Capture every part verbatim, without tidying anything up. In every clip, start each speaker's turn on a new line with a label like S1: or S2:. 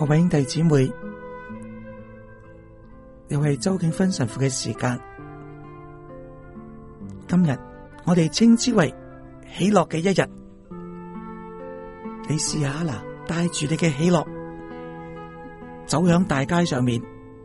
S1: 位兄弟姊妹，又係周敬芬神父嘅時間。今日我哋稱之為喜樂嘅一日。你試下啦，帶住你嘅喜樂，走向大街上面，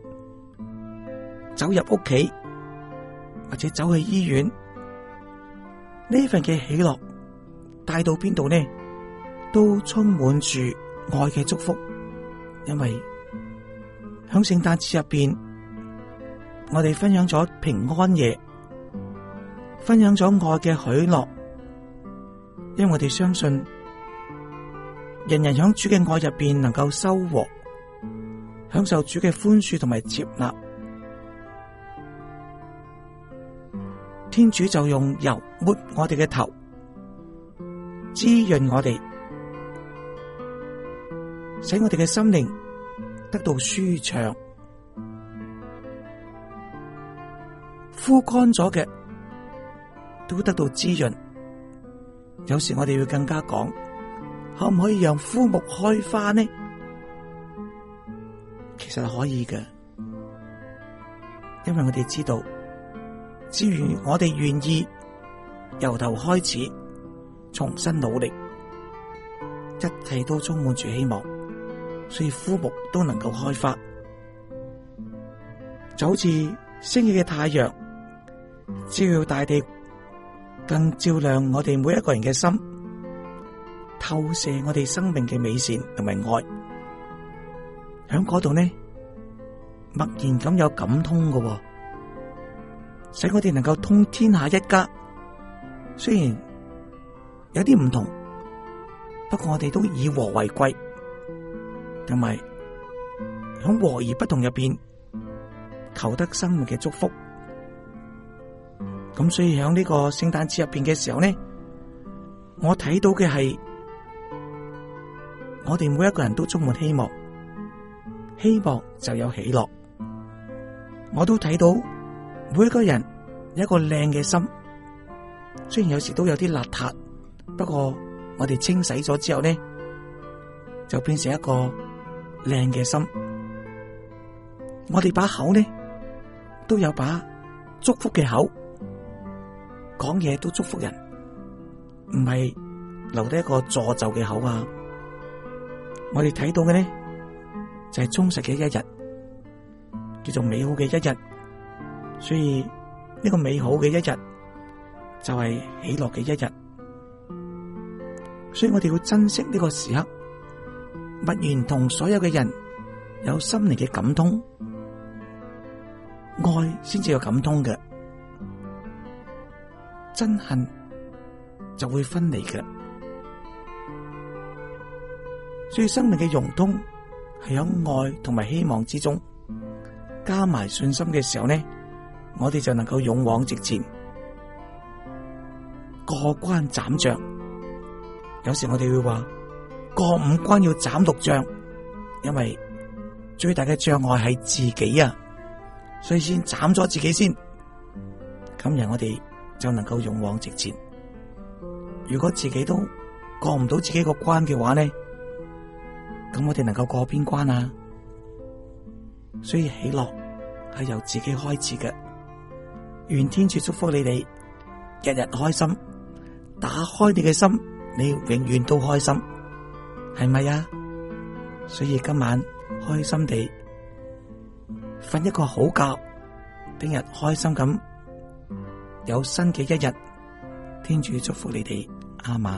S1: 走入屋企，或者走去醫院。呢份嘅喜樂帶到邊度呢？都充滿住愛嘅祝福。因為響聖誕節入邊，我哋分享咗平安夜，分享咗愛嘅喜樂。因為我哋相信，人人響主嘅愛入邊能夠收穫，享受主嘅寬恕同埋接納。天主就用油抹我哋嘅頭，滋潤我哋，使我哋嘅心靈得到舒暢。枯乾咗嘅都得到滋潤。有時我哋會更加講，可唔可以讓枯木開花呢？其實可以嘅，因為我哋知道，只要我哋願意由頭開始重新努力，一切都充滿住希望，所以枯木都能夠開花。就好似升起嘅太陽，照耀大地，更照亮我哋每一個人嘅心，透射我哋生命嘅美善同埋愛。喺嗰度呢，默然咁有感通嘅、哦，使我哋能夠通天下一家。雖然有啲唔同，不過我哋都以和為貴，同埋喺和而不同入邊求得生命嘅祝福。咁所以喺呢個聖誕節入邊嘅時候呢，我睇到嘅係我哋每一個人都充滿希望，希望就有喜樂。我都睇到每一個人有一個靚嘅心，雖然有時都有啲邋遢，不過我哋清洗咗之後呢，就變成一個靚嘅心。我哋把口呢都有把祝福嘅口，講嘢都祝福人，唔係留低一個詛咒嘅口啊！我哋睇到嘅呢就係充實嘅一日，叫做美好嘅一日。所以呢個美好嘅一日就係喜樂嘅一日。所以我哋要珍惜呢個時刻，默然同所有嘅人有心靈嘅感通，愛先至有感通嘅。憎恨就會分離嘅，所以生命嘅融通係喺愛同埋希望之中，加埋信心嘅時候呢，我哋就能夠勇往直前，過關斬將。有時我哋會話過五關要斬六將，因為最大嘅障礙係自己啊，所以先斬咗自己先。咁樣我哋就能夠勇往直前。如果自己都過唔到自己個關嘅話呢，咁我哋能夠過邊關啊？所以喜樂係由自己開始嘅。願天主祝福你哋日日開心，打開你嘅心，你永遠都開心，係咪啊？所以今晚開心地瞓一個好覺，聽日開心咁有新嘅一日。天主祝福你哋，阿們。